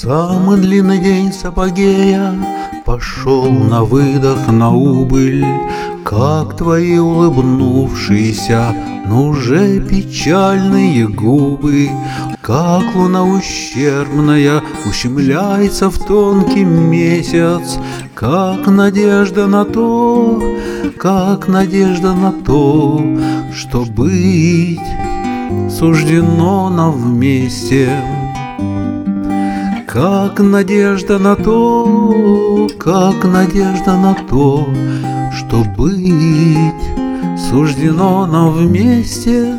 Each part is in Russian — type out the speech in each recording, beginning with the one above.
самый длинный день с апогея пошел на выдох, на убыль. Как твои улыбнувшиеся, но уже печальные губы, как луна ущербная ущемляется в тонкий месяц, как надежда на то, что быть суждено нам вместе. Как надежда на то, что быть суждено нам вместе.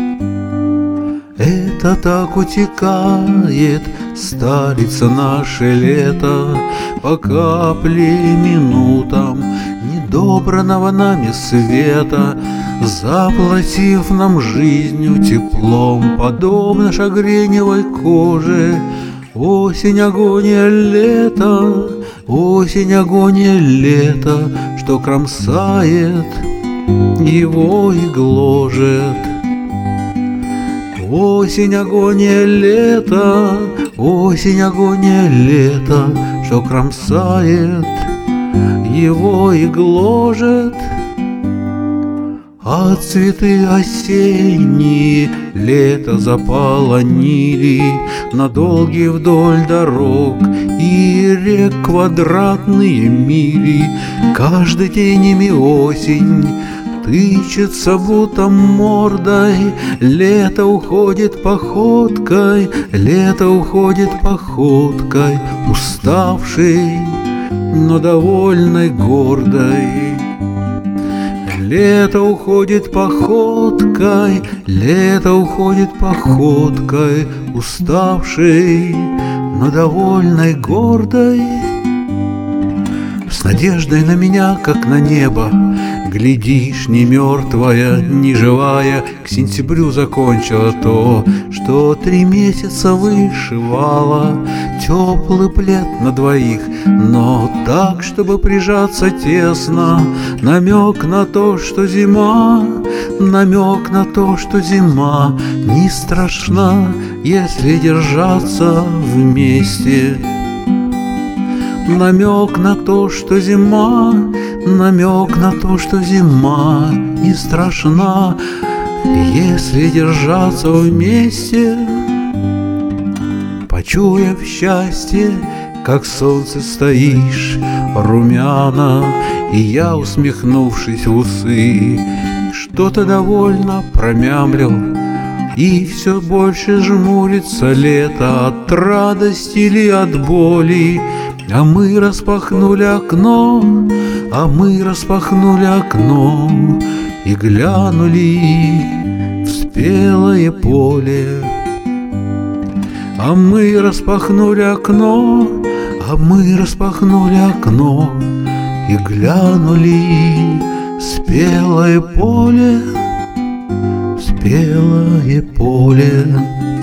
Это так утекает, старится наше лето, по капле минутам недобранного нами света, заплатив нам жизнью теплом, подобно шагреневой коже. Осень, агония, лето, осень, агония, лето, что кромсает его и гложет. Осень, агония, лето, осень, агония, лето, что кромсает его и гложет. А цветы осенние лето заполонили на долгие вдоль дорог и рек квадратные мили. Каждый тенями осень тычется будто мордой. Лето уходит походкой, лето уходит походкой, уставшей, но довольной, гордой. Лето уходит походкой, лето уходит походкой, уставшей, но довольной, гордой. С надеждой на меня, как на небо, глядишь, не мертвая, не живая, к сентябрю закончила то, что 3 месяца вышивала. Теплый плед на двоих, но так, чтобы прижаться тесно. Намек на то, что зима, намек на то, что зима не страшна, если держаться вместе. Намек на то, что зима, намек на то, что зима не страшна, если держаться вместе. Почуяв счастье, как солнце стоишь, румяна, и я, усмехнувшись в усы, что-то довольно промямлил, и все больше жмурится лето от радости или от боли. А мы распахнули окно, а мы распахнули окно и глянули в спелое поле. А мы распахнули окно, а мы распахнули окно и глянули в спелое поле, в спелое поле.